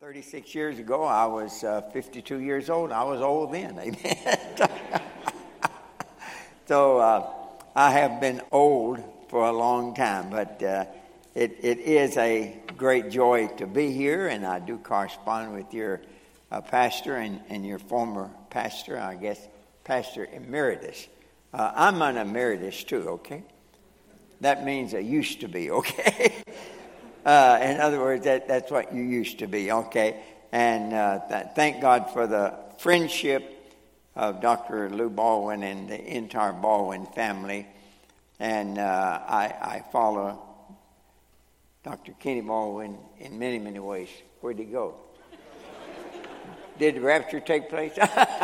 36 years ago, I was 52 years old. I was old then, amen. So I have been old for a long time, but it is a great joy to be here, and I do correspond with your pastor and your former pastor, I guess, Pastor Emeritus. I'm an emeritus too, okay? That means I used to be, okay? In other words, that's what you used to be, okay? And thank God for the friendship of Dr. Lou Baldwin and the entire Baldwin family. And I follow Dr. Kenny Baldwin in many, many ways. Where'd he go? Did the rapture take place?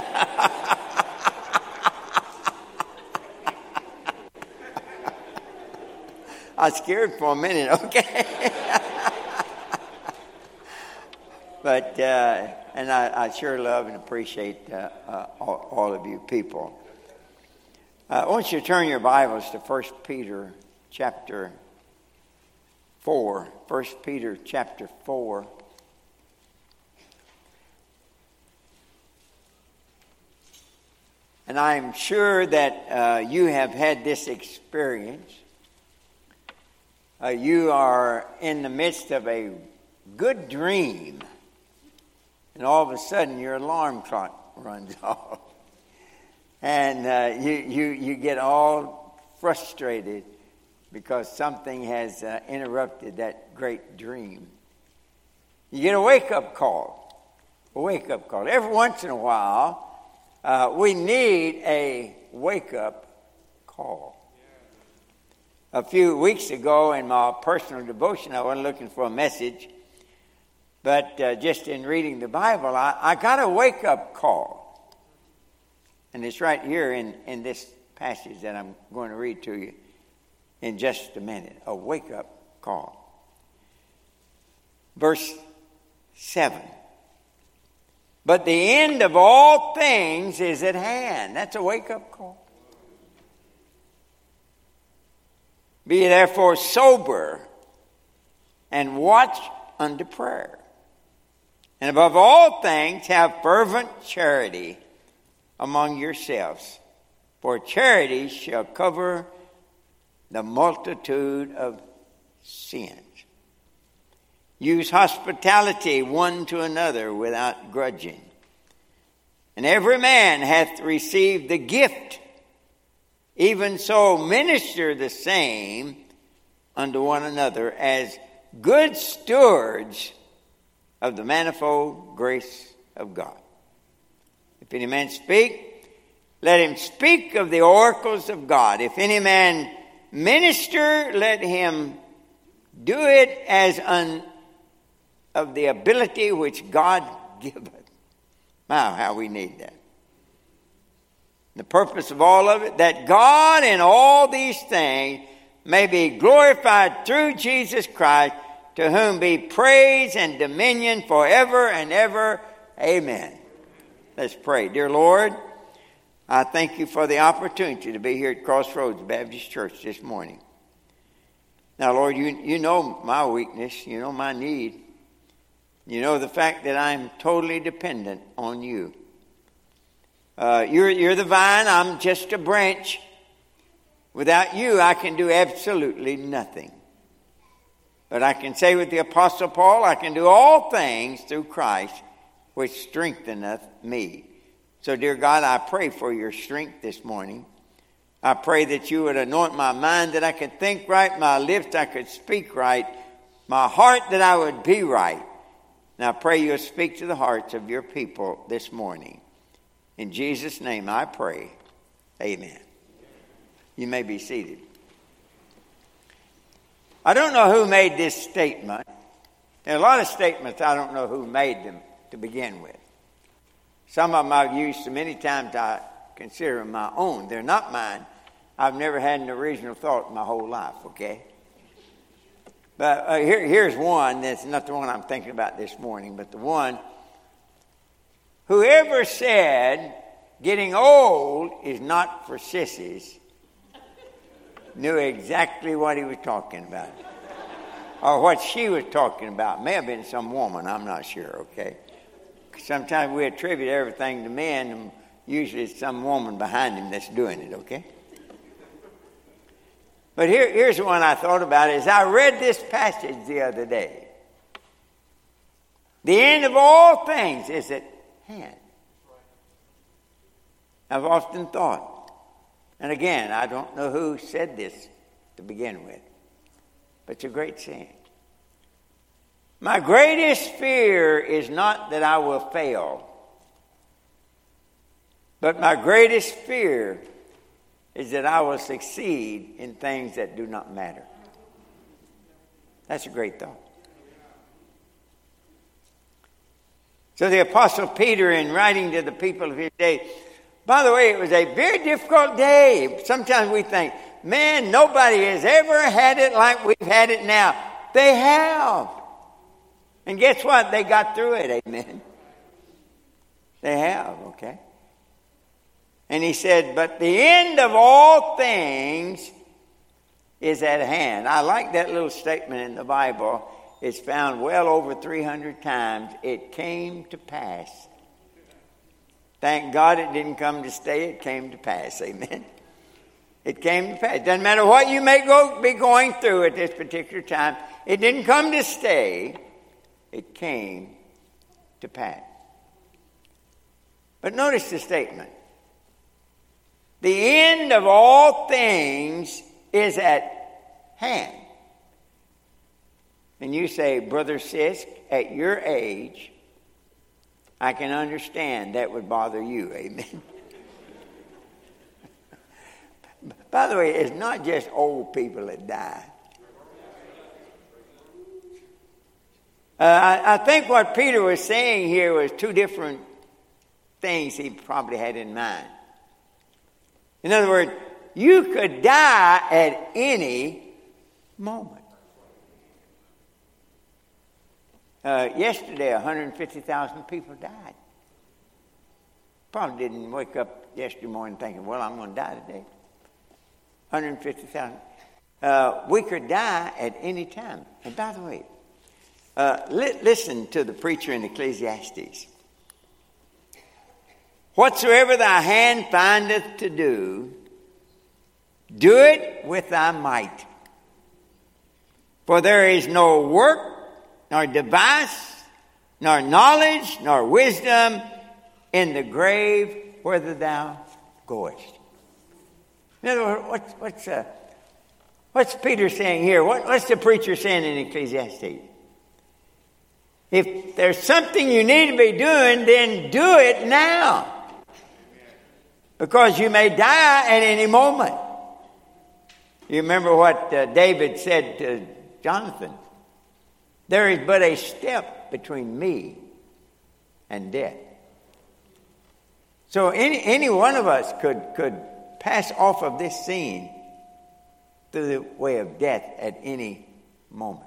I was scared for a minute, okay? But, and I sure love and appreciate all of you people. I want you to turn your Bibles to 1 Peter chapter 4. 1 Peter chapter 4. And I'm sure that you have had this experience. You are in the midst of a good dream, and all of a sudden your alarm clock runs off, and you get all frustrated because something has interrupted that great dream. You get a wake-up call. Every once in a while, we need a wake-up call. A few weeks ago in my personal devotion, I wasn't looking for a message, but just in reading the Bible, I got a wake-up call. And it's right here in this passage that I'm going to read to you in just a minute. A wake-up call. Verse 7. But the end of all things is at hand. That's a wake-up call. Be therefore sober and watch unto prayer. And above all things, have fervent charity among yourselves. For charity shall cover the multitude of sins. Use hospitality one to another without grudging. And every man hath received the gift. Even so, minister the same unto one another as good stewards of the manifold grace of God. If any man speak, let him speak of the oracles of God. If any man minister, let him do it as of the ability which God giveth. Wow, how we need that. The purpose of all of it, that God in all these things may be glorified through Jesus Christ, to whom be praise and dominion forever and ever. Amen. Let's pray. Dear Lord, I thank you for the opportunity to be here at Crossroads Baptist Church this morning. Now, Lord, you know my weakness. You know my need. You know the fact that I'm totally dependent on you. You're the vine, I'm just a branch. Without you, I can do absolutely nothing. But I can say with the Apostle Paul, I can do all things through Christ, which strengtheneth me. So, dear God, I pray for your strength this morning. I pray that you would anoint my mind, that I could think right, my lips I could speak right, my heart that I would be right. And I pray you'll speak to the hearts of your people this morning. In Jesus' name I pray. Amen. You may be seated. I don't know who made this statement. There are a lot of statements I don't know who made them to begin with. Some of them I've used so many times I consider them my own. They're not mine. I've never had an original thought in my whole life, okay? But here's one that's not the one I'm thinking about this morning, but the one. Whoever said getting old is not for sissies knew exactly what he was talking about. or what she was talking about. May have been some woman, I'm not sure, okay? Sometimes we attribute everything to men, and usually it's some woman behind him that's doing it, okay? But here's the one I thought about as I read this passage the other day. The end of all things is at hand. I've often thought, and again, I don't know who said this to begin with, but it's a great saying. My greatest fear is not that I will fail, but my greatest fear is that I will succeed in things that do not matter. That's a great thought. So the Apostle Peter, in writing to the people of his day, by the way, it was a very difficult day. Sometimes we think, man, nobody has ever had it like we've had it now. They have. And guess what? They got through it, amen. They have, okay? And he said, but the end of all things is at hand. I like that little statement in the Bible. It's found well over 300 times. It came to pass. Thank God it didn't come to stay. It came to pass. Amen. It came to pass. Doesn't matter what you may be going through at this particular time. It didn't come to stay. It came to pass. But notice the statement. The end of all things is at hand. And you say, Brother Sisk, at your age, I can understand that would bother you. Amen. By the way, it's not just old people that die. I think what Peter was saying here was two different things he probably had in mind. In other words, you could die at any moment. Yesterday, 150,000 people died. Probably didn't wake up yesterday morning thinking, well, I'm going to die today. 150,000. We could die at any time. And by the way, listen to the preacher in Ecclesiastes. Whatsoever thy hand findeth to do, do it with thy might. For there is no work, nor device, nor knowledge, nor wisdom in the grave whither thou goest. In other words, what's Peter saying here? What's the preacher saying in Ecclesiastes? If there's something you need to be doing, then do it now. Because you may die at any moment. You remember what David said to Jonathan? There is but a step between me and death. So any one of us could pass off of this scene through the way of death at any moment.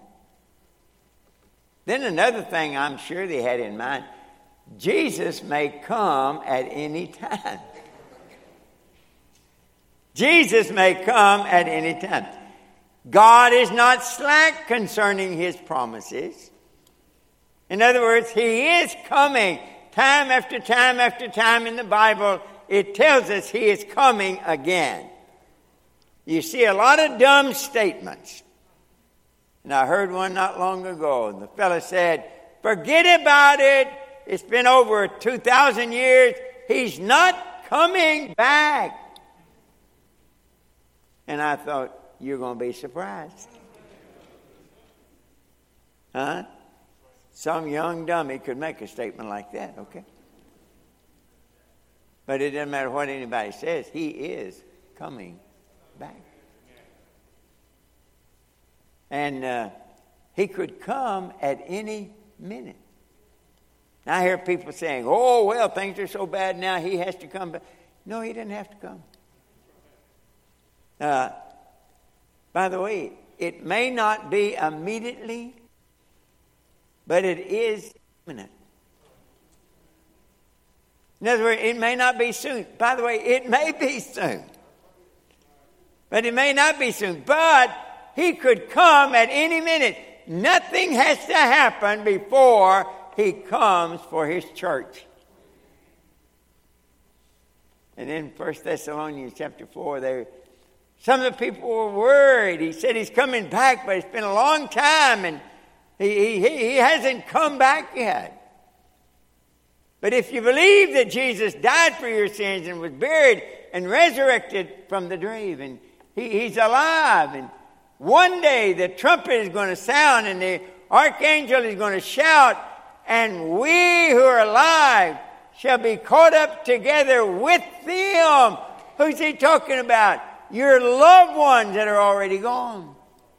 Then another thing I'm sure they had in mind, Jesus may come at any time. Jesus may come at any time. God is not slack concerning his promises. In other words, he is coming. Time after time after time in the Bible, it tells us he is coming again. You see a lot of dumb statements. And I heard one not long ago, and the fellow said, forget about it. It's been over 2,000 years. He's not coming back. And I thought, you're going to be surprised. Huh? Some young dummy could make a statement like that, okay? But it doesn't matter what anybody says. He is coming back. And he could come at any minute. Now I hear people saying, oh, well, things are so bad now, he has to come back. No, he didn't have to come. By the way, it may not be immediately, but it is imminent. In other words, it may not be soon. By the way, it may be soon. But it may not be soon. But he could come at any minute. nothing has to happen before he comes for his church. And in 1 Thessalonians chapter 4, some of the people were worried. He said he's coming back, but it's been a long time and he hasn't come back yet. But if you believe that Jesus died for your sins and was buried and resurrected from the grave, and he's alive, and one day the trumpet is going to sound and the archangel is going to shout, and we who are alive shall be caught up together with them. Who's he talking about? Your loved ones that are already gone.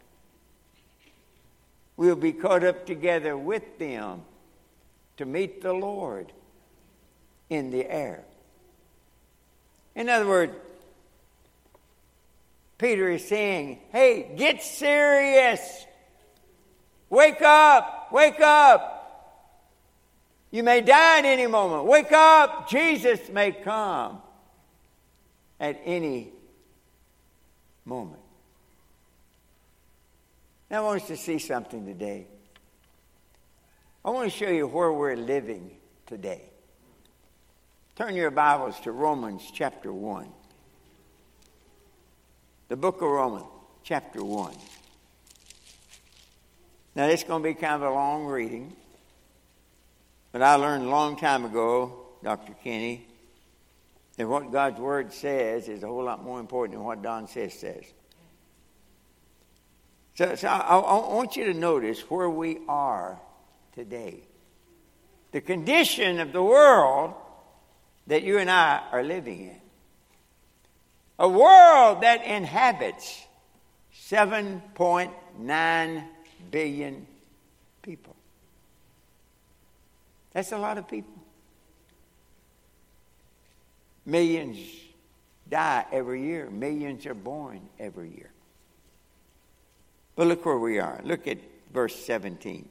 We'll be caught up together with them to meet the Lord in the air. In other words, Peter is saying, hey, get serious. Wake up, wake up. You may die at any moment. Wake up, Jesus may come at any moment. Now I want us to see something today. I want to show you where we're living today. Turn your Bibles to Romans chapter 1. The book of Romans, chapter 1. Now, this is going to be kind of a long reading. But I learned a long time ago, Dr. Kenny, that what God's Word says is a whole lot more important than what Don says. So I want you to notice where we are today. The condition of the world that you and I are living in. A world that inhabits 7.9 billion people. That's a lot of people. Millions die every year. Millions are born every year. But look where we are. Look at verse 17.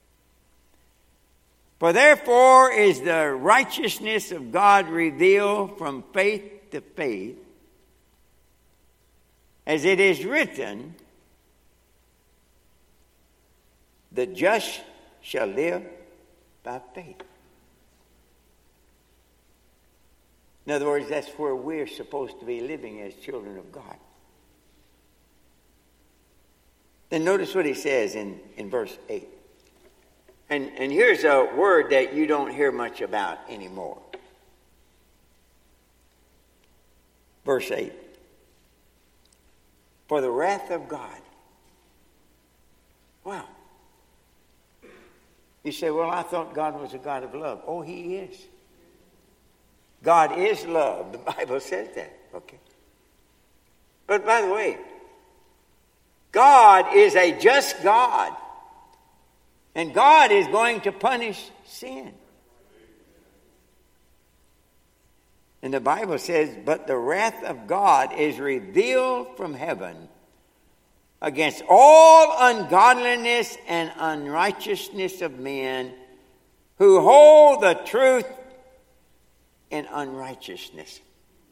For therefore is the righteousness of God revealed from faith to faith, as it is written, the just shall live by faith. In other words, that's where we're supposed to be living as children of God. Then notice what he says in verse 8. And here's a word that you don't hear much about anymore. Verse 8. For the wrath of God. Wow. You say, well, I thought God was a God of love. Oh, he is. God is love. The Bible says that. Okay. But by the way, God is a just God. And God is going to punish sin. And the Bible says, but the wrath of God is revealed from heaven against all ungodliness and unrighteousness of men who hold the truth in unrighteousness.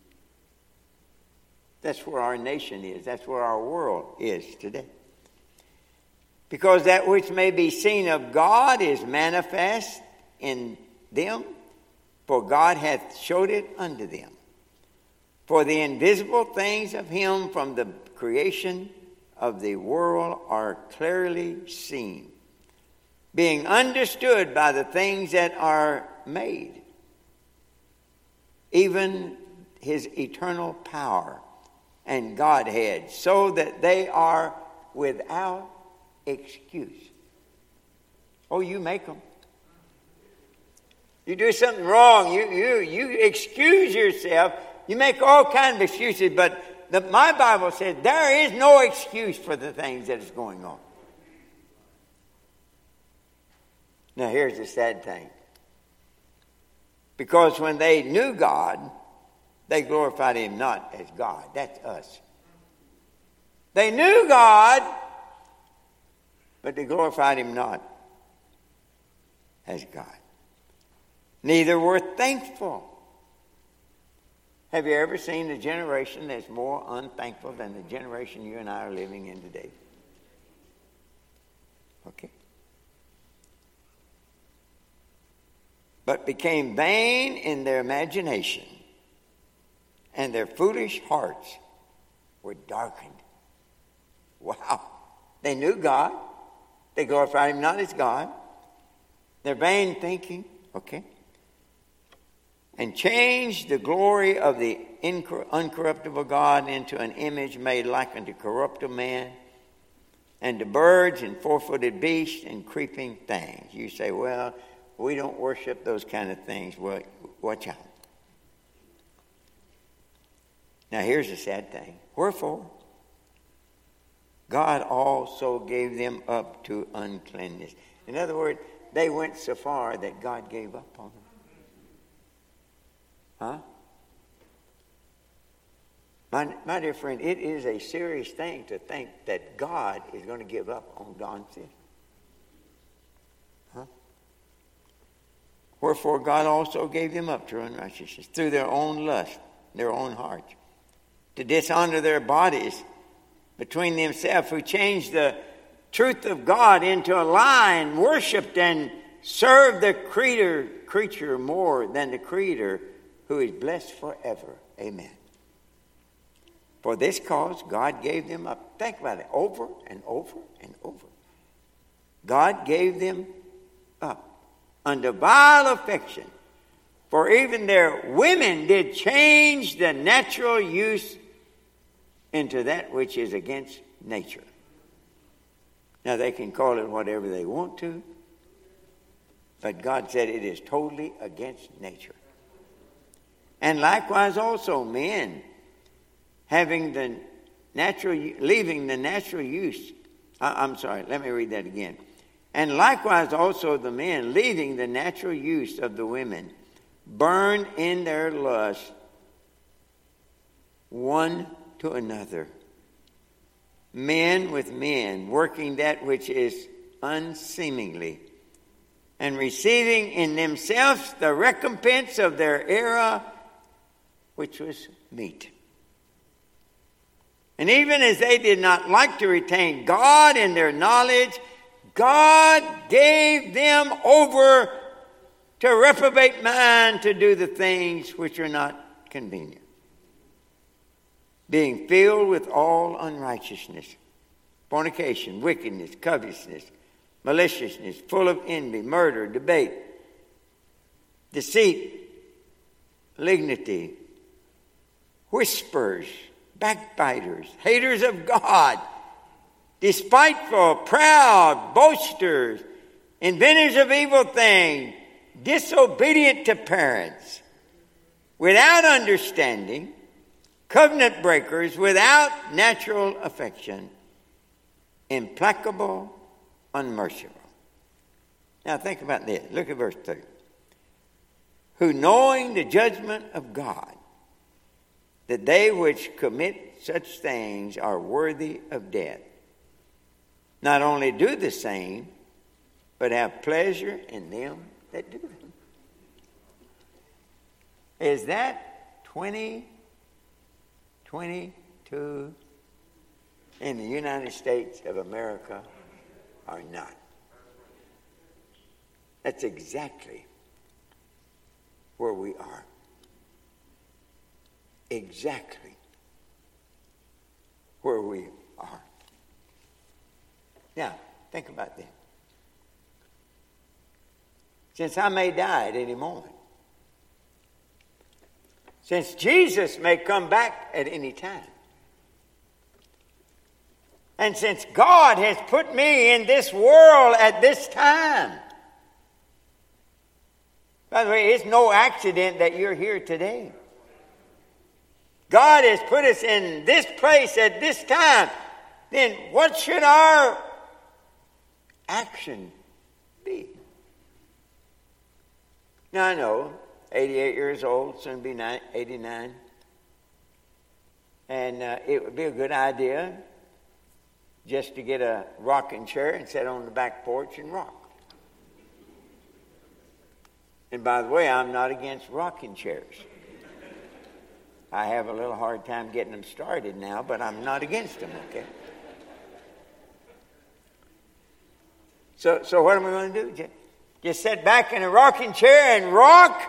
That's where our nation is. That's where our world is today. Because that which may be seen of God is manifest in them, for God hath showed it unto them. For the invisible things of him from the creation of the world are clearly seen, being understood by the things that are made, even his eternal power and Godhead, so that they are without excuse. Oh, you make them. You do something wrong, you excuse yourself. You make all kinds of excuses, but my Bible says there is no excuse for the things that is going on. Now here's the sad thing. Because when they knew God, they glorified him not as God. That's us. They knew God, but they glorified him not as God. Neither were thankful. Have you ever seen a generation that's more unthankful than the generation you and I are living in today? Okay? But became vain in their imagination, and their foolish hearts were darkened. Wow. They knew God. They glorified him not as God. Their vain thinking, okay? And changed the glory of the uncorruptible God into an image made like unto corruptible man, and to birds and four-footed beasts and creeping things. You say, well, we don't worship those kind of things. Well, watch out. Now here's the sad thing. Wherefore, God also gave them up to uncleanness. In other words, they went so far that God gave up on them. Huh? My dear friend, it is a serious thing to think that God is going to give up on God's sin. Huh? Wherefore God also gave them up to unrighteousness through their own lust, their own hearts, to dishonor their bodies between themselves, who changed the truth of God into a lie and worshipped and served the creature more than the Creator, who is blessed forever. Amen. For this cause God gave them up. Think about it. Over and over and over. God gave them up under vile affection. For even their women did change the natural use into that which is against nature. Now they can call it whatever they want to, but God said it is totally against nature. And likewise also men, leaving the natural use. Let me read that again. And likewise also the men, leaving the natural use of the women, burned in their lust one to another, men with men, working that which is unseemly, and receiving in themselves the recompense of their error, which was meat. And even as they did not like to retain God in their knowledge, God gave them over to reprobate mind to do the things which are not convenient, being filled with all unrighteousness, fornication, wickedness, covetousness, maliciousness, full of envy, murder, debate, deceit, malignity, whisperers, backbiters, haters of God, despiteful, proud, boasters, inventors of evil things, disobedient to parents, without understanding, covenant breakers, without natural affection, implacable, unmerciful. Now think about this. Look at verse 2. Who, knowing the judgment of God, that they which commit such things are worthy of death, not only do the same, but have pleasure in them that do them. Is that 2022 in the United States of America or not? That's exactly where we are. Exactly where we are. Now, think about that. Since I may die at any moment, since Jesus may come back at any time, and since God has put me in this world at this time. By the way, it's no accident that you're here today. God has put us in this place at this time. Then what should our action be? Now I know, 88 years old, soon be 89. And it would be a good idea just to get a rocking chair and sit on the back porch and rock. And by the way, I'm not against rocking chairs. I have a little hard time getting them started now, but I'm not against them, okay? So what am I going to do? Just sit back in a rocking chair and rock?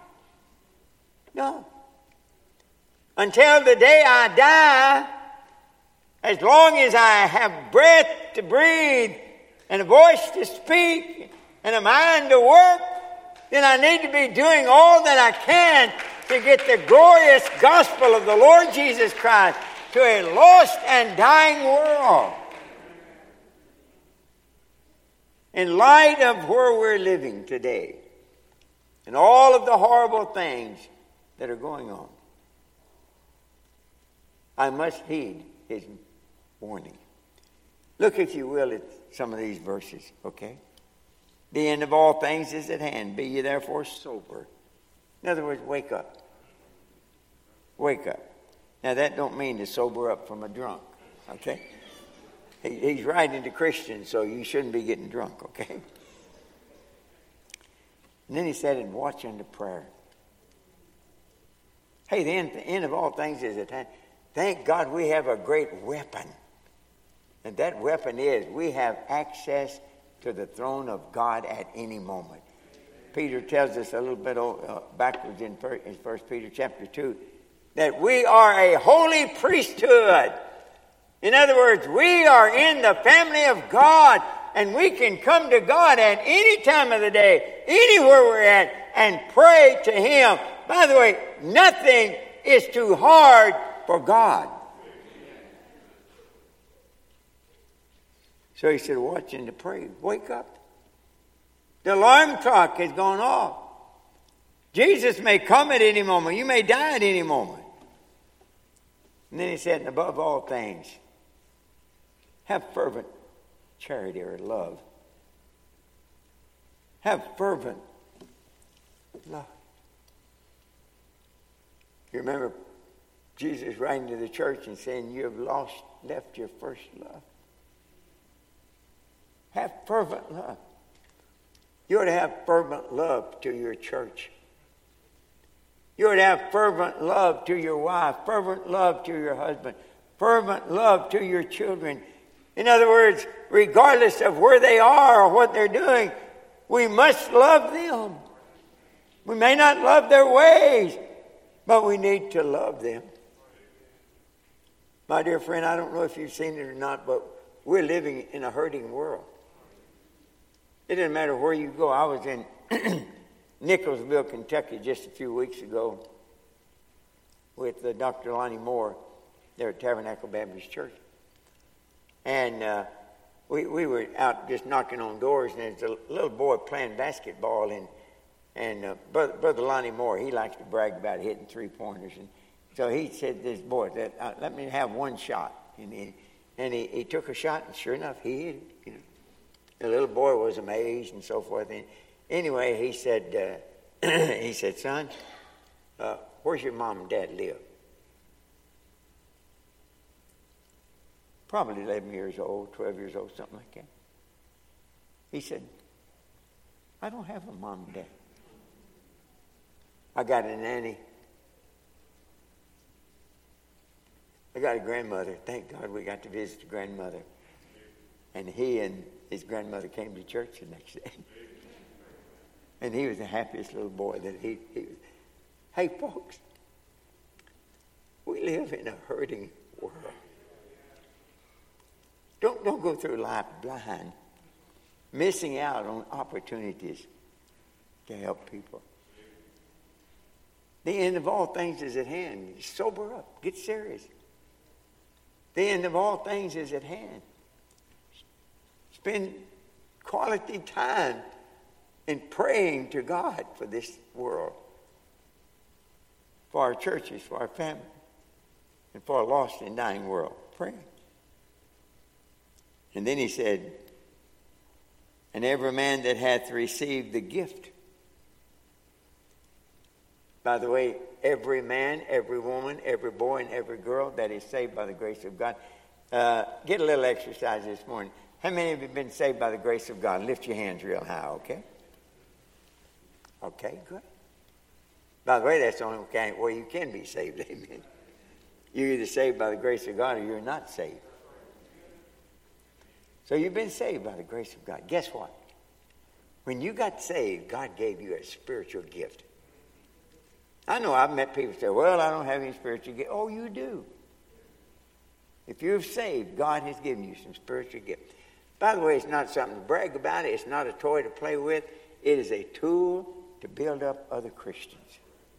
No. Until the day I die, as long as I have breath to breathe and a voice to speak and a mind to work, then I need to be doing all that I can to get the glorious gospel of the Lord Jesus Christ to a lost and dying world. In light of where we're living today and all of the horrible things that are going on, I must heed his warning. Look, if you will, at some of these verses, okay? The end of all things is at hand. Be ye therefore sober. In other words, wake up. Wake up. Now, that don't mean to sober up from a drunk, okay? He's writing to Christians, so you shouldn't be getting drunk, okay? And then he said, and watch unto prayer. Hey, the end of all things is at hand. Thank God we have a great weapon. And that weapon is we have access to the throne of God at any moment. Peter tells us a little bit backwards in 1 Peter chapter 2 that we are a holy priesthood. In other words, we are in the family of God, and we can come to God at any time of the day, anywhere we're at, and pray to him. By the way, nothing is too hard for God. So he said, watch and to pray. Wake up. The alarm clock has gone off. Jesus may come at any moment. You may die at any moment. And then he said, and above all things, have fervent charity or love. Have fervent love. You remember Jesus writing to the church and saying, you have left your first love. Have fervent love. You ought to have fervent love to your church. You ought to have fervent love to your wife, fervent love to your husband, fervent love to your children. In other words, regardless of where they are or what they're doing, we must love them. We may not love their ways, but we need to love them. My dear friend, I don't know if you've seen it or not, but we're living in a hurting world. It doesn't matter where you go. I was in Nicholsville, Kentucky just a few weeks ago with Dr. Lonnie Moore there at Tabernacle Baptist Church. And we were out just knocking on doors, and there's a little boy playing basketball, and Brother Lonnie Moore, he likes to brag about hitting three-pointers. And so he said to this boy, let me have one shot. And he took a shot, and sure enough, he hit it. You know. The little boy was amazed and so forth. And anyway, he said, son, where's your mom and dad live? Probably 11 years old, 12 years old, something like that. He said, I don't have a mom and dad. I got a nanny. I got a grandmother. Thank God we got to visit the grandmother. And he and his grandmother came to church the next day. And he was the happiest little boy that he was. Hey, folks, we live in a hurting world. Don't go through life blind, missing out on opportunities to help people. The end of all things is at hand. Sober up. Get serious. The end of all things is at hand. Spend quality time in praying to God for this world, for our churches, for our family, and for a lost and dying world. Praying. And then he said, and every man that hath received the gift. By the way, every man, every woman, every boy, and every girl that is saved by the grace of God. Get a little exercise this morning. How many of you have been saved by the grace of God? Lift your hands real high, okay? Okay, good. By the way, that's the only way you can be saved, amen. You're either saved by the grace of God or you're not saved. So you've been saved by the grace of God. Guess what? When you got saved, God gave you a spiritual gift. I know I've met people say, well, I don't have any spiritual gift. Oh, you do. If you're saved, God has given you some spiritual gift. By the way, it's not something to brag about. It's not a toy to play with. It is a tool to build up other Christians.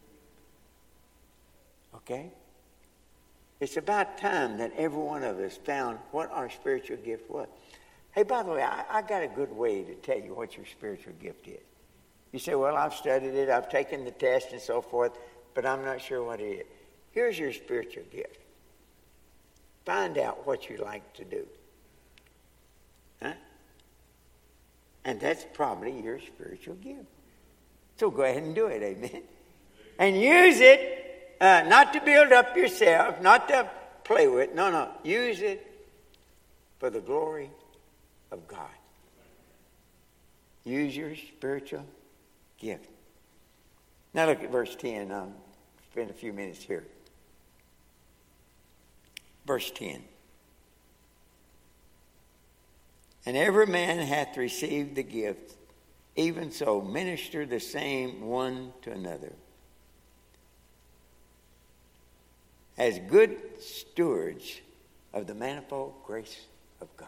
Okay? It's about time that every one of us found what our spiritual gift was. Hey, by the way, I got a good way to tell you what your spiritual gift is. You say, well, I've studied it, I've taken the test and so forth, but I'm not sure what it is. Here's your spiritual gift. Find out what you like to do. Huh? And that's probably your spiritual gift. So go ahead and do it, amen. And use it, not to build up yourself, not to play with. No. Use it for the glory of God. Use your spiritual gift. Now look at verse 10. I'll spend a few minutes here. Verse 10. And every man hath received the gift, even so minister the same one to another, as good stewards of the manifold grace of God.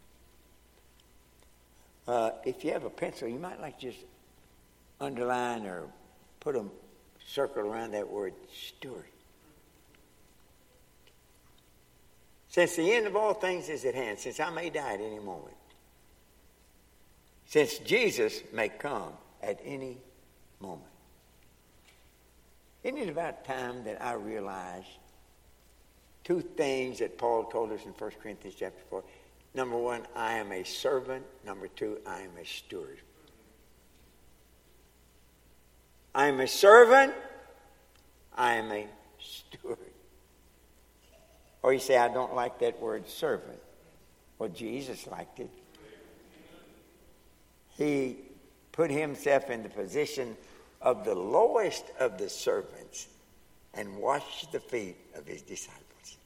If you have a pencil, you might like to just underline or put a circle around that word steward. Since the end of all things is at hand, since I may die at any moment, since Jesus may come at any moment, isn't it about time that I realize two things that Paul told us in 1 Corinthians chapter 4? Number one, I am a servant. Number two, I am a steward. I am a servant. I am a steward. Or you say, I don't like that word servant. Well, Jesus liked it. He put himself in the position of the lowest of the servants and washed the feet of his disciples.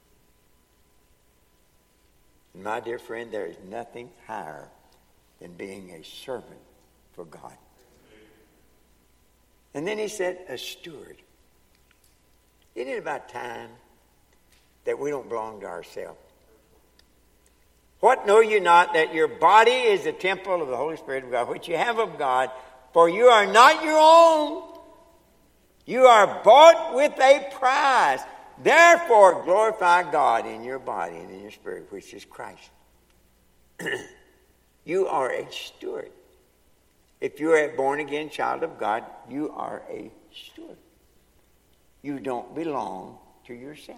And my dear friend, there is nothing higher than being a servant for God. And then he said, a steward. Isn't it about time that we don't belong to ourselves? What know you not, that your body is the temple of the Holy Spirit of God, which you have of God, for you are not your own. You are bought with a price. Therefore, glorify God in your body and in your spirit, which is Christ. You are a steward. If you're a born-again child of God, you are a steward. You don't belong to yourself.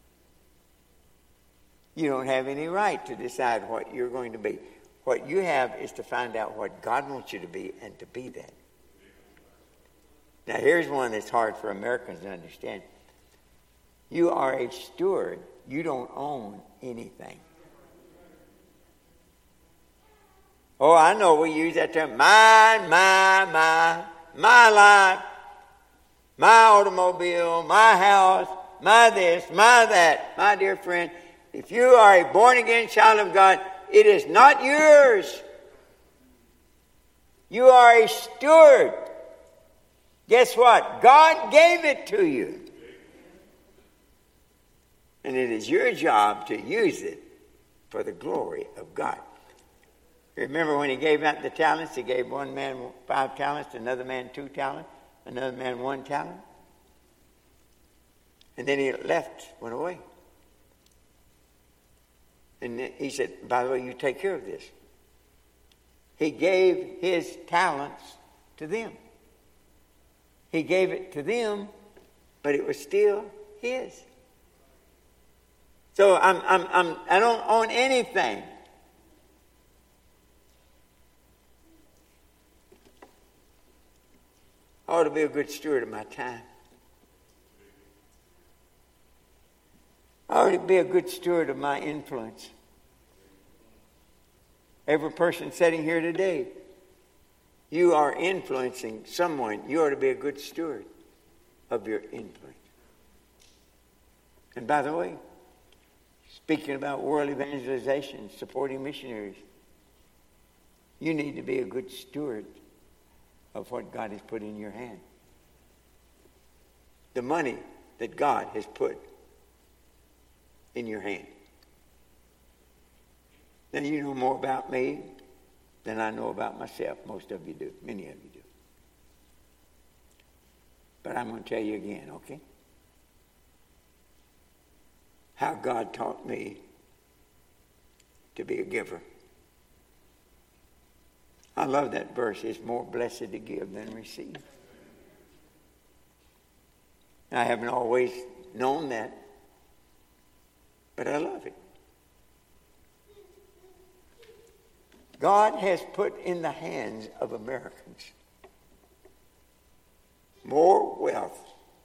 You don't have any right to decide what you're going to be. What you have is to find out what God wants you to be and to be that. Now, here's one that's hard for Americans to understand. You are a steward. You don't own anything. Oh, I know we use that term. My life, my automobile, my house, my this, my that. My dear friend, if you are a born-again child of God, it is not yours. You are a steward. Guess what? God gave it to you. And it is your job to use it for the glory of God. Remember when he gave out the talents, he gave one man 5 talents, another man 2 talents, another man 1 talent. And then he went away. And he said, by the way, you take care of this. He gave his talents to them. He gave it to them, but it was still his. So I don't own anything. I ought to be a good steward of my time. I ought to be a good steward of my influence. Every person sitting here today, you are influencing someone. You ought to be a good steward of your influence. And by the way, speaking about world evangelization, supporting missionaries, You need to be a good steward of what God has put in your hand. The money that God has put in your hand. Now, you know more about me than I know about myself. Most of you do. Many of you do. But I'm going to tell you again, okay? How God taught me to be a giver. I love that verse. It's more blessed to give than receive. I haven't always known that, but I love it. God has put in the hands of Americans more wealth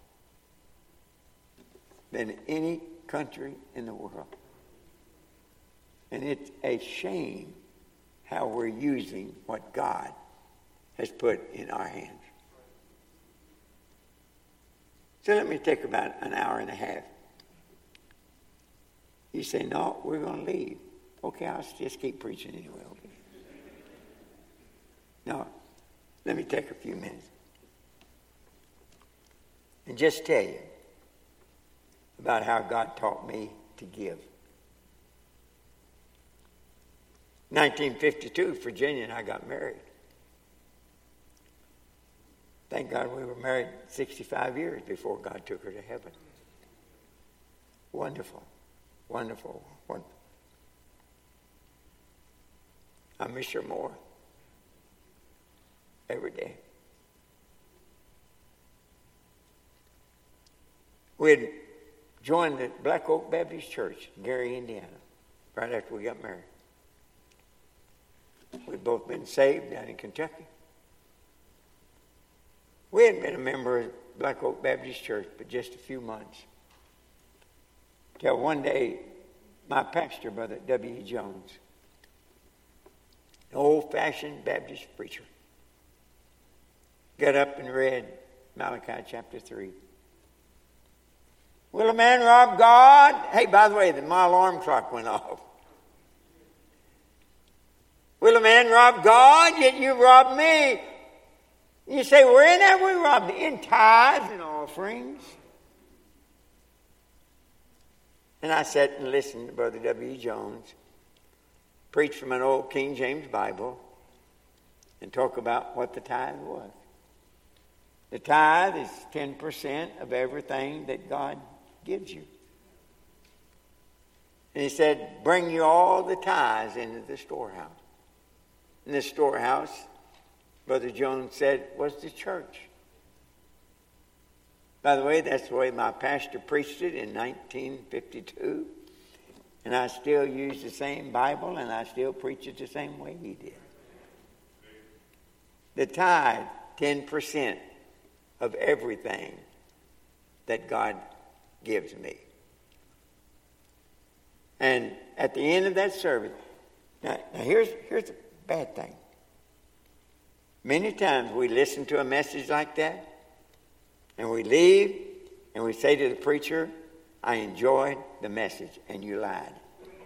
than any country in the world. And it's a shame how we're using what God has put in our hands. So let me take about an hour and a half. You say, no, we're going to leave. Okay, I'll just keep preaching anyway. Okay. No, let me take a few minutes and just tell you about how God taught me to give. 1952, Virginia and I got married. Thank God we were married 65 years before God took her to heaven. Wonderful, wonderful, wonderful. I miss her more every day. We had joined the Black Oak Baptist Church in Gary, Indiana, right after we got married. We'd both been saved down in Kentucky. We hadn't been a member of Black Oak Baptist Church but just a few months. Till one day, my pastor, Brother W.E. Jones, an old-fashioned Baptist preacher, got up and read Malachi chapter 3. Will a man rob God? Hey, by the way, my alarm clock went off. Will a man rob God? Yet you rob me. You say, wherein have we robbed? In tithes and offerings. And I sat and listened to Brother W.E. Jones preach from an old King James Bible and talk about what the tithe was. The tithe is 10% of everything that God gives you. And he said, bring you all the tithes into the storehouse. And the storehouse, Brother Jones said, was the church. By the way, that's the way my pastor preached it in 1952. And I still use the same Bible, and I still preach it the same way he did. The tithe, 10% of everything that God gives me. And at the end of that service, now here's the bad thing. Many times we listen to a message like that, and we leave, and we say to the preacher, I enjoyed the message, and you lied.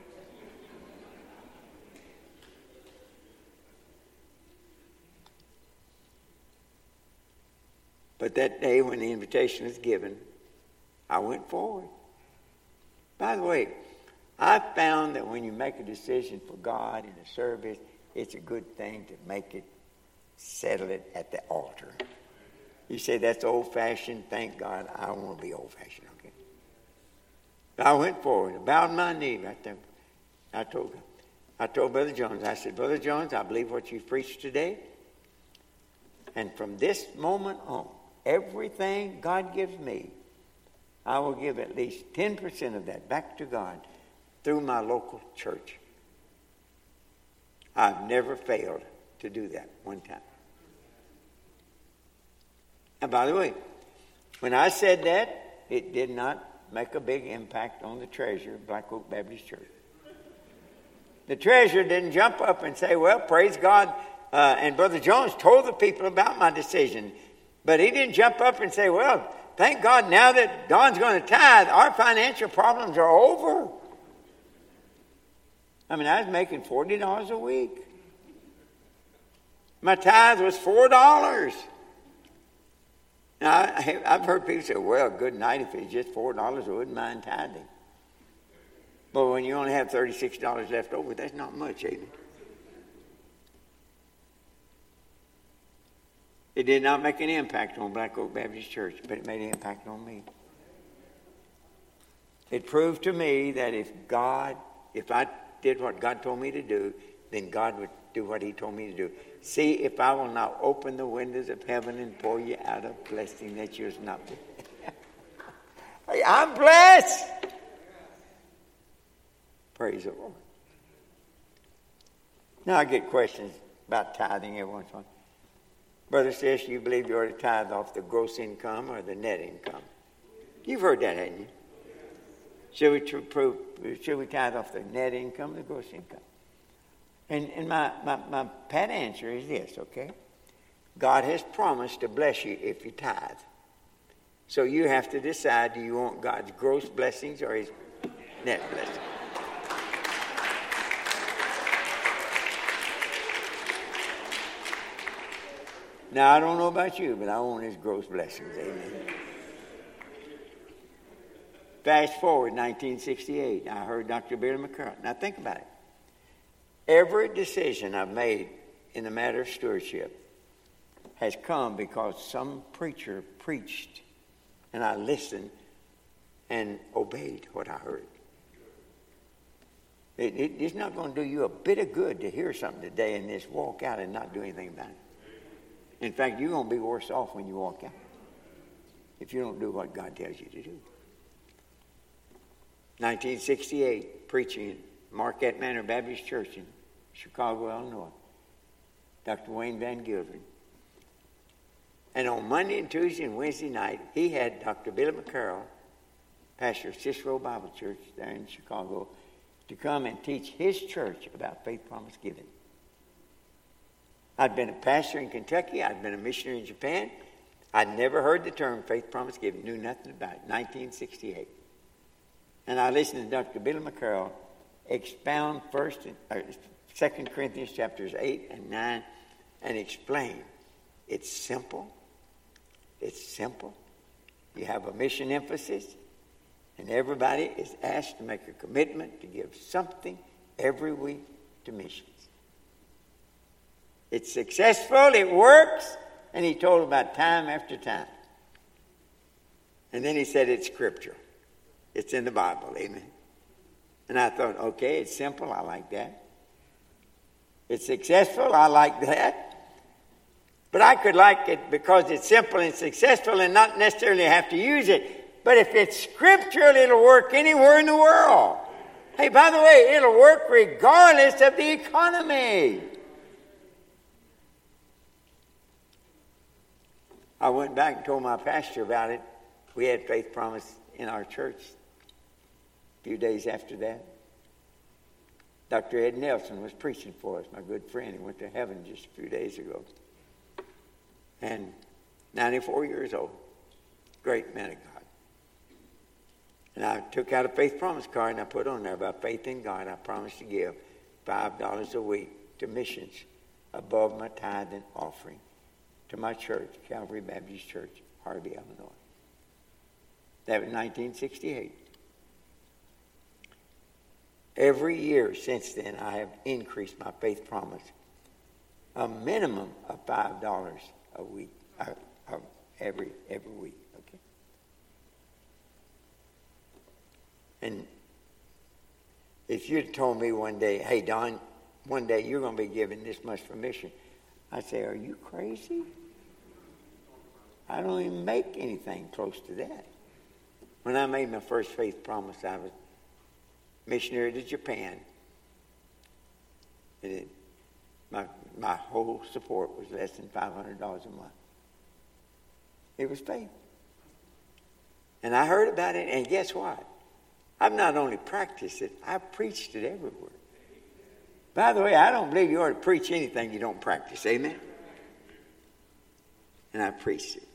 But that day when the invitation was given, I went forward. By the way, I found that when you make a decision for God in a service, it's a good thing to make it, settle it at the altar. You say, that's old-fashioned. Thank God, I don't want to be old-fashioned, okay? But I went forward, I bowed my knee right there. I told Brother Jones, I said, Brother Jones, I believe what you've preached today. And from this moment on, everything God gives me, I will give at least 10% of that back to God through my local church. I've never failed to do that one time. And by the way, when I said that, it did not make a big impact on the treasurer of Black Oak Baptist Church. The treasurer didn't jump up and say, well, praise God, and Brother Jones told the people about my decision. But he didn't jump up and say, well, thank God now that Don's going to tithe, our financial problems are over. I mean, I was making $40 a week. My tithe was $4. Now, I've heard people say, well, good night, if it's just $4, I wouldn't mind tithing. But when you only have $36 left over, that's not much, ain't it? It did not make an impact on Black Oak Baptist Church, but it made an impact on me. It proved to me that if I did what God told me to do, then God would do what he told me to do. See if I will not open the windows of heaven and pour you out a blessing that yours not be. I'm blessed. Praise the Lord. Now I get questions about tithing every once in a while. Brother says, you believe you ought to tithe off the gross income or the net income? You've heard that, haven't you? Should we tithe off the net income or the gross income? And my pat answer is this, okay? God has promised to bless you if you tithe. So you have to decide, do you want God's gross blessings or his net blessings? Now, I don't know about you, but I want his gross blessings. Amen. Fast forward, 1968, I heard Dr. Billy McCarroll. Now, think about it. Every decision I've made in the matter of stewardship has come because some preacher preached, and I listened and obeyed what I heard. It's not going to do you a bit of good to hear something today and just walk out and not do anything about it. In fact, you're going to be worse off when you walk out if you don't do what God tells you to do. 1968, preaching at Marquette Manor Baptist Church in Chicago, Illinois. Dr. Wayne Van Gilderen. And on Monday and Tuesday and Wednesday night, he had Dr. Billy McCarroll, pastor of Cicero Bible Church there in Chicago, to come and teach his church about faith promise giving. I'd been a pastor in Kentucky. I'd been a missionary in Japan. I'd never heard the term faith promise giving, knew nothing about it. 1968. And I listened to Dr. Billy McCarroll expound 2 Corinthians chapters 8 and 9 and explain. It's simple. It's simple. You have a mission emphasis, and everybody is asked to make a commitment to give something every week to missions. It's successful, it works, and he told about time after time. And then he said it's scripture. It's in the Bible, amen. And I thought, okay, it's simple, I like that. It's successful, I like that. But I could like it because it's simple and successful and not necessarily have to use it. But if it's scriptural, it'll work anywhere in the world. Hey, by the way, it'll work regardless of the economy. I went back and told my pastor about it. We had faith promise in our church a few days after that. Dr. Ed Nelson was preaching for us, my good friend. He went to heaven just a few days ago. And 94 years old. Great man of God. And I took out a faith promise card and I put on there about faith in God. I promised to give $5 a week to missions above my tithe and offering to my church, Calvary Baptist Church, Harvey, Illinois. That was 1968. Every year since then, I have increased my faith promise a minimum of $5 a week, every week. Okay. And if you'd told me one day, hey Don, one day you're going to be giving this much for mission, I'd say, are you crazy? I don't even make anything close to that. When I made my first faith promise, I was missionary to Japan. And my whole support was less than $500 a month. It was faith. And I heard about it, and guess what? I've not only practiced it, I've preached it everywhere. By the way, I don't believe you ought to preach anything you don't practice. Amen? And I preached it.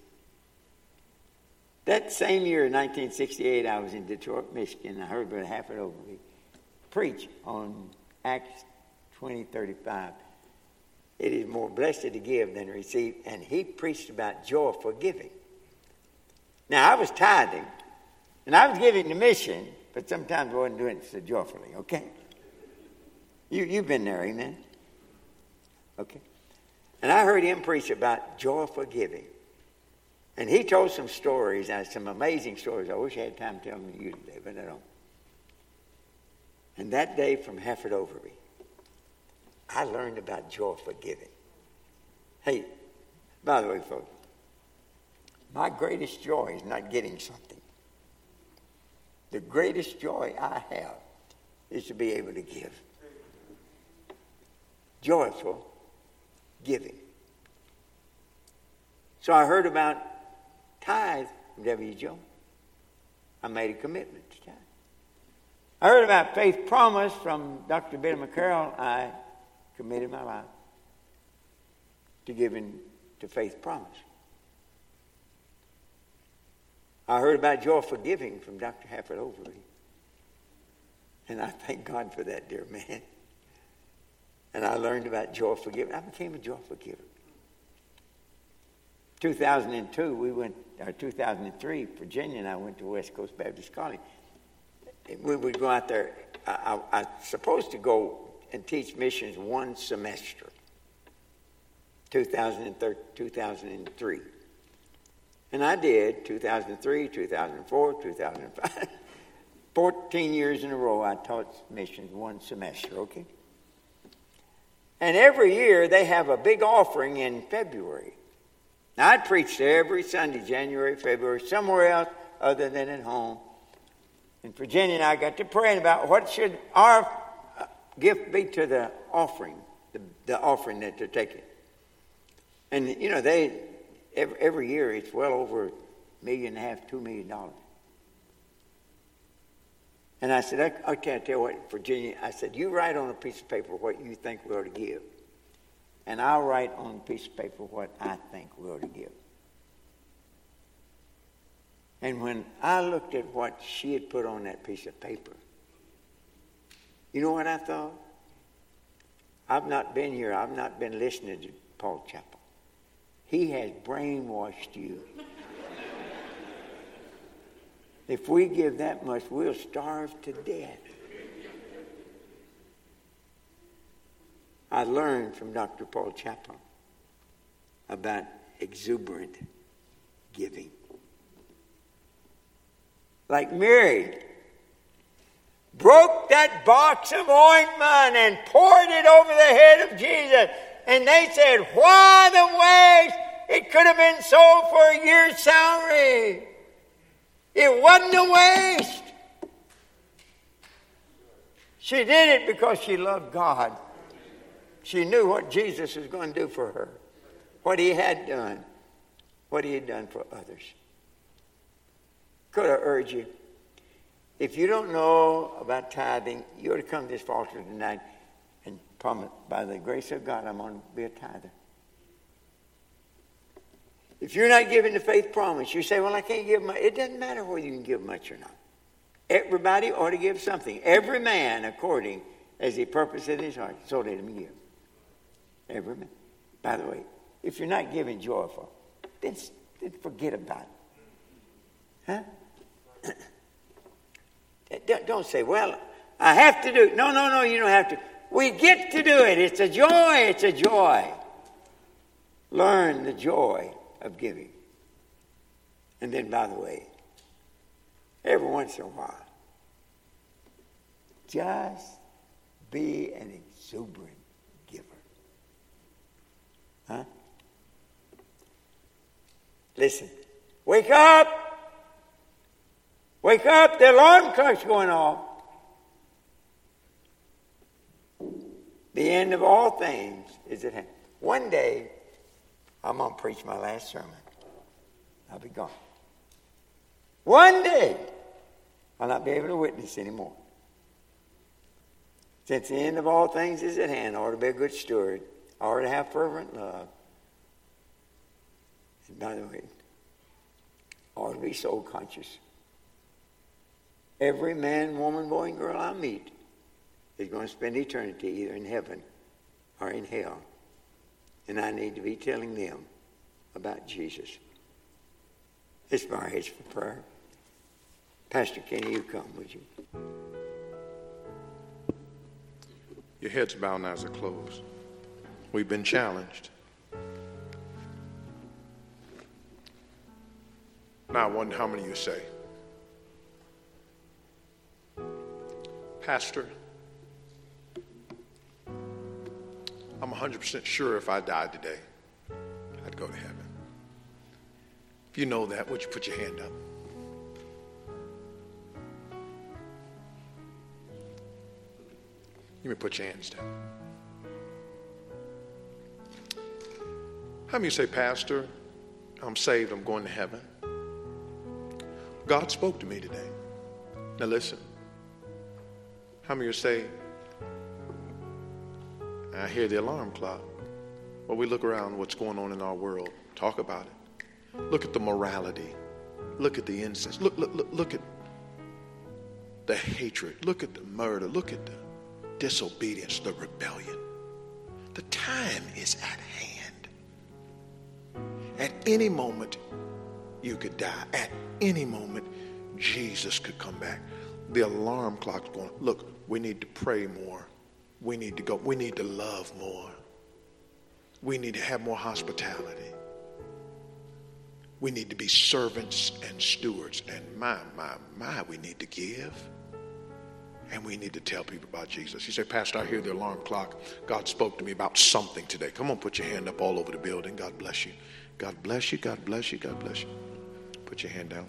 That same year, 1968, I was in Detroit, Michigan. I heard Brother Hafford Ogilvie preach on Acts 20:35. it is more blessed to give than to receive. And he preached about joyful giving. Now, I was tithing, and I was giving to mission, but sometimes I wasn't doing it so joyfully, okay? You've been there, amen? Okay. And I heard him preach about joyful giving. And he told some stories, some amazing stories. I wish I had time to tell them to you today, but I don't. And that day from Hafford Overby, I learned about joyful giving. Hey, by the way, folks, my greatest joy is not getting something. The greatest joy I have is to be able to give. Joyful giving. So I heard about tithe from W. Jones. I made a commitment to tithe. I heard about faith promise from Dr. Billy McCarroll. I committed my life to giving to faith promise. I heard about joyful giving from Dr. Hafford Overby. And I thank God for that, dear man. And I learned about joyful giving. I became a joyful giver. 2003, Virginia and I went to West Coast Baptist College. We would go out there. I was supposed to go and teach missions one semester. 2003. And I did, 2003, 2004, 2005. 14 years in a row I taught missions one semester, okay? And every year they have a big offering in February. Now I'd preach there every Sunday, January, February, somewhere else other than at home. And Virginia and I got to praying about what should our gift be to the offering, the offering that they're taking. And, you know, every year it's well over $1.5 million, $2 million. And I said, I can't tell what, Virginia, I said, you write on a piece of paper what you think we ought to give. And I'll write on a piece of paper what I think we ought to give. And when I looked at what she had put on that piece of paper, you know what I thought? I've not been here. I've not been listening to Paul Chappell. He has brainwashed you. If we give that much, we'll starve to death. I learned from Dr. Paul Chappell about exuberant giving. Like Mary broke that box of ointment and poured it over the head of Jesus. And they said, why the waste? It could have been sold for a year's salary. It wasn't a waste. She did it because she loved God. She knew what Jesus was going to do for her, what he had done, what he had done for others. Could I urge you, if you don't know about tithing, you ought to come to this altar tonight and promise, by the grace of God, I'm going to be a tither. If you're not giving the faith promise, you say, well, I can't give much. It doesn't matter whether you can give much or not. Everybody ought to give something. Every man according as he purposed in his heart, so let him give. Every man. By the way, if you're not giving joyful, then forget about it. Huh? Don't say, well, I have to do it. No, you don't have to. We get to do it. It's a joy. It's a joy. Learn the joy of giving. And then, by the way, every once in a while, just be an exuberant giver. Huh? Listen. Wake up! Wake up! The alarm clock's going off. The end of all things is at hand. One day, I'm going to preach my last sermon. I'll be gone. One day, I'll not be able to witness anymore. Since the end of all things is at hand, I ought to be a good steward. I ought to have fervent love. And by the way, I ought to be soul conscious. Every man, woman, boy, and girl I meet is going to spend eternity either in heaven or in hell. And I need to be telling them about Jesus. Let's bow our heads for prayer. Pastor Kenny, you come, would you? Your heads bowed and eyes are closed. We've been challenged. Now I wonder how many of you say, Pastor, I'm 100% sure if I died today, I'd go to heaven. If you know that, would you put your hand up? You may put your hands down. How many of you say, Pastor, I'm saved, I'm going to heaven? God spoke to me today. Now listen. How many of you say, I hear the alarm clock? Well, we look around what's going on in our world. Talk about it. Look at the morality. Look at the incest. Look at the hatred. Look at the murder. Look at the disobedience, the rebellion. The time is at hand. At any moment, you could die. At any moment, Jesus could come back. The alarm clock's going. Look, we need to pray more. We need to go. We need to love more. We need to have more hospitality. We need to be servants and stewards. And my, we need to give. And we need to tell people about Jesus. You say, Pastor, I hear the alarm clock. God spoke to me about something today. Come on, put your hand up all over the building. God bless you. God bless you. God bless you. God bless you. Put your hand down.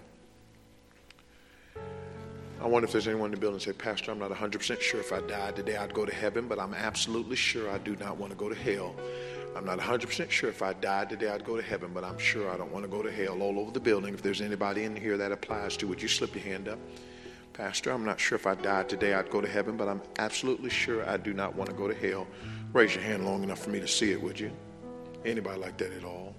I wonder if there's anyone in the building who say, Pastor, I'm not 100% sure if I died today I'd go to heaven, but I'm absolutely sure I do not want to go to hell. I'm not 100% sure if I died today I'd go to heaven, but I'm sure I don't want to go to hell. All over the building, if there's anybody in here that applies to, would you slip your hand up? Pastor, I'm not sure if I died today I'd go to heaven, but I'm absolutely sure I do not want to go to hell. Raise your hand long enough for me to see it, would you? Anybody like that at all?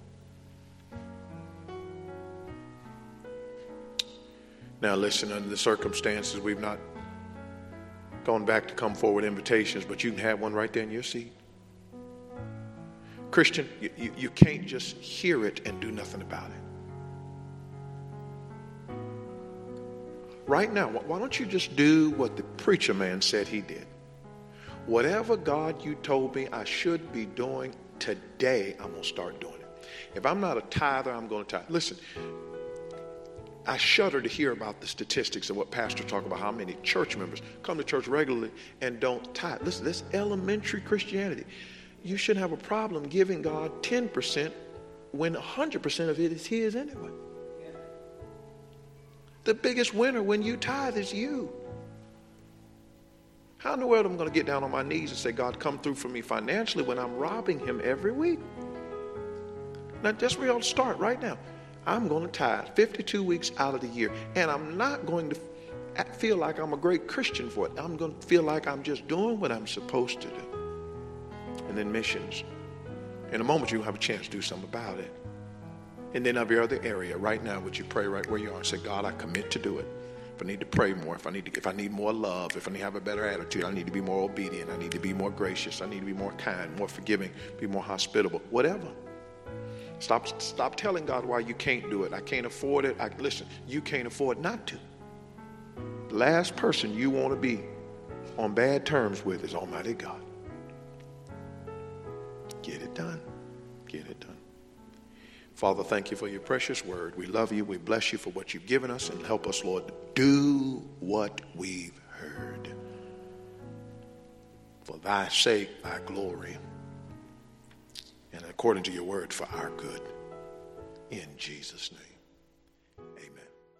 Now listen, under the circumstances, we've not gone back to come forward invitations, but you can have one right there in your seat. Christian, you can't just hear it and do nothing about it. Right now, why don't you just do what the preacher man said he did? Whatever God you told me I should be doing today, I'm going to start doing it. If I'm not a tither, I'm going to tithe. Listen, I shudder to hear about the statistics of what pastors talk about, how many church members come to church regularly and don't tithe. Listen, that's elementary Christianity. You shouldn't have a problem giving God 10% when 100% of it is His anyway. The biggest winner when you tithe is you. How in the world am I going to get down on my knees and say, God, come through for me financially when I'm robbing Him every week? Now, that's where you ought to start right now. I'm going to tithe 52 weeks out of the year, and I'm not going to feel like I'm a great Christian for it. I'm going to feel like I'm just doing what I'm supposed to do. And then missions. In a moment, you'll have a chance to do something about it. And then every other area, right now, would you pray right where you are and say, God, I commit to do it. If I need to pray more, if I need more love, if I need to have a better attitude, I need to be more obedient, I need to be more gracious, I need to be more kind, more forgiving, be more hospitable, whatever. Stop telling God why you can't do it. I can't afford it. Listen, you can't afford not to. The last person you want to be on bad terms with is Almighty God. Get it done. Get it done. Father, thank you for your precious word. We love you. We bless you for what you've given us, and help us, Lord, do what we've heard. For thy sake, thy glory, and according to your word, for our good. In Jesus' name, amen.